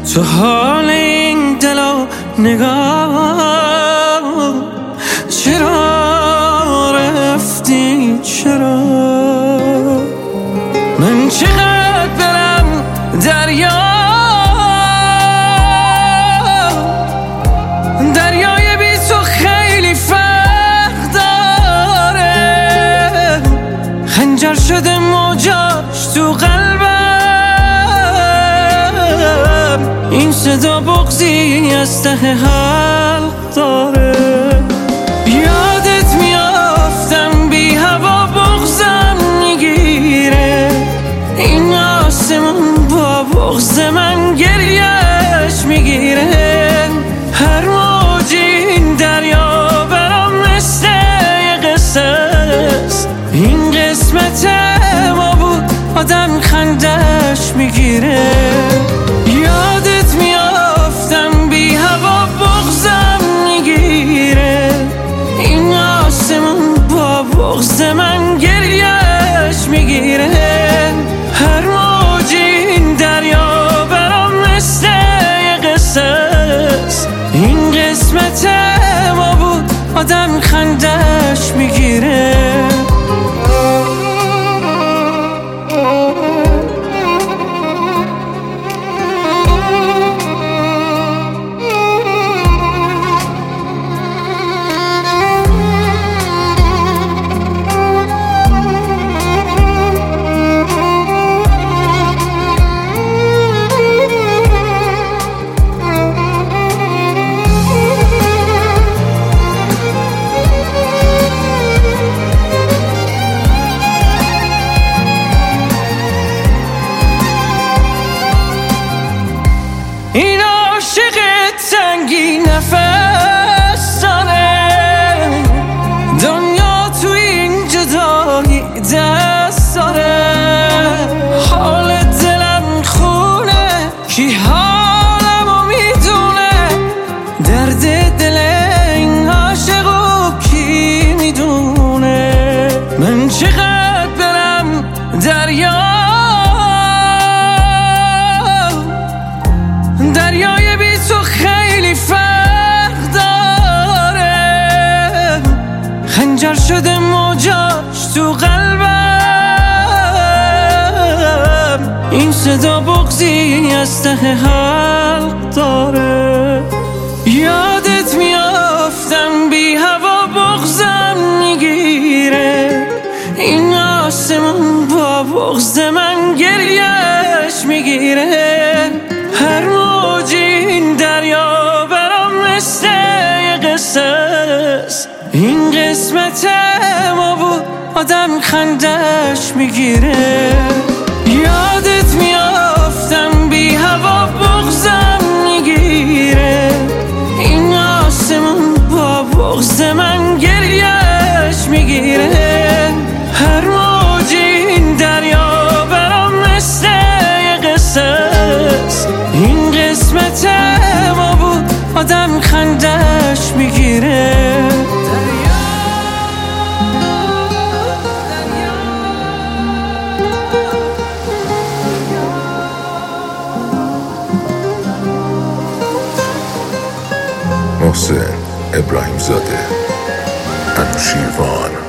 تو حال این دل و نگاه چرا رفتی؟ چرا من چقدر برم دریای بی تو خیلی فرق داره، خنجر شده موجاش تو قلبم، این صدا بغضی از ته حلق داره. یادت میافتم بی هوا بغضم میگیره، این آسمون با بغض من گریهش میگیره. هر موج این دریا برام مثل یه قصه است، این قسمت ما بود آدم خندش میگیره. یادت میافتم بی هوا بغضم میگیره، این آسمون با بغض من گریهش میگیره. هر موج این دریا برام مثل یه قصه است، این قسمت ما بود آدم خندش میگیره. این عاشق تنگی نفس داره، دنیا تو این جدایی دست داره. حال دلم خونه کی حالمو میدونه، درد دل این عاشقو کی میدونه. من چقدر برم دریای بی تو خیلی فرق داره، خنجر شده موجاش تو قلبم، این صدا بغضی از ته حلق داره. یادت میافتم بی هوا بغضم میگیره، این آسمون با بغض من گریهش میگیره. هر موج این دریا برام مثل یه قصه است، این قسمت ما بود آدم خندش میگیره. یادت میافتم بی هوا بغضم میگیره، این آسمون با بغض من گریهش میگیره. هر موج این دریا برام مثل یه قصه است، این قسمت ما بود آدم خندش میگیره. محسن ابراهیم زاده، انوشیروان.